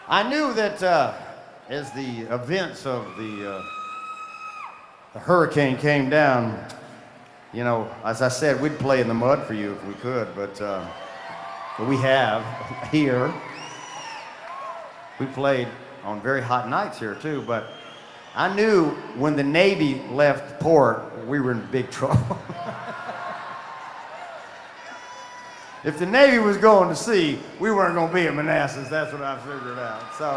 I knew that as the events of the hurricane came down, you know, as I said, we'd play in the mud for you if we could, but we have here. We played on very hot nights here too, but I knew when the Navy left port, we were in big trouble. If the Navy was going to sea, we weren't going to be at Manassas. That's what I figured out. So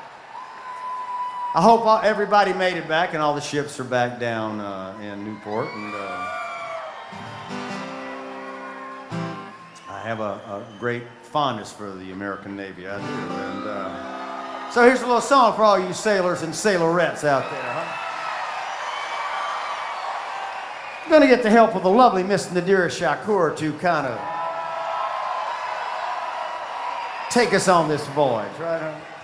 I hope everybody made it back and all the ships are back down in Newport. And I have a great fondness for the American Navy. I do. And so here's a little song for all you sailors and sailorettes out there, huh? I'm going to get the help of the lovely Miss Nadira Shakur to kind of take us on this voyage, right?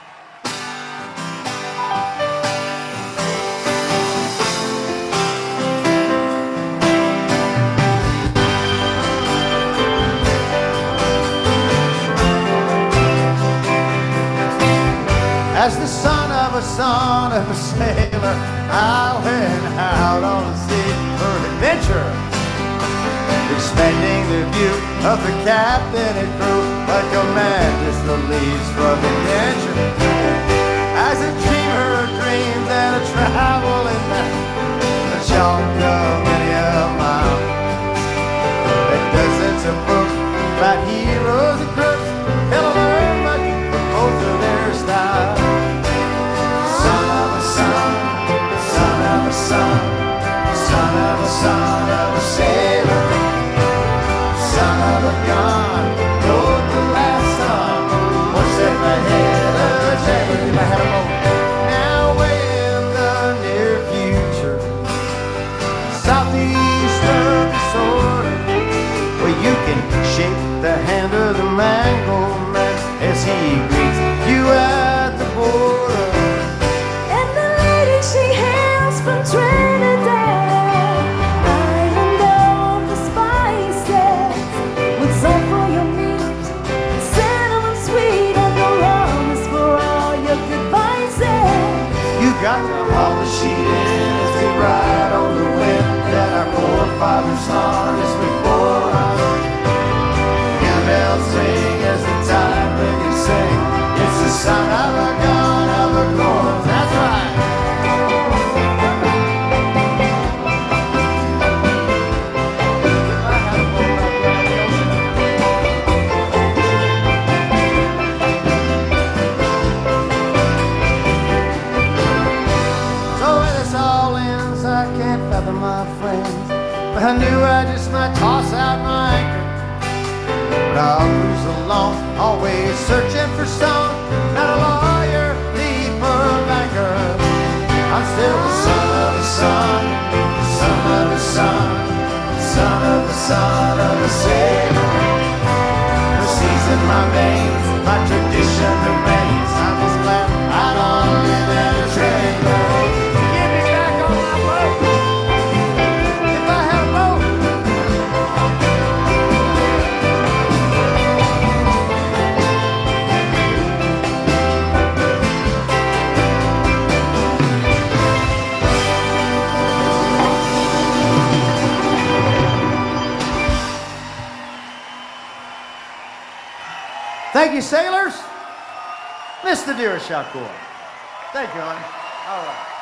As the son of a sailor, I went out on the sea for adventure, expecting the view of the captain and crew, like a man just released from adventure. As a dreamer dreams and a traveling man, the chalk of many a mile. There dozens of books about heroes and crooks, they'll learn much from both of their styles. Son of a son, son of a son, son of a son of a sailor, son of a gun, rode the last sun, one step ahead of the jailer. If I had a moment. Now way in the near future, southeast of disorder, where you can shake the hand of the mango man as he greets you at the border. And the lady she hails from Trinidad, island of the spices, with salt for your meat, cinnamon sweet, and the rum is for all your good vices. You got to haul the sheet in as we ride on the wind that our forefathers harnessed before us. And bells ring as the tide ringers sing. It's the sound of a gun, of a chorus. That's right. So where this all ends, I can't fathom, my friends. But I knew I just might toss out my anchor. But I'll cruise along, always searching for some, not a lawyer, thief, or a banker. I'm still the son of a son, son of a son, son of the son of a sailor. The seas in my veins, my tradition remains. I'm just glad I don't live in a trailer. Get me back on my boat, if I had a boat. Thank you, sailors. Miss Nadira Shakur. Thank you, honey. All right.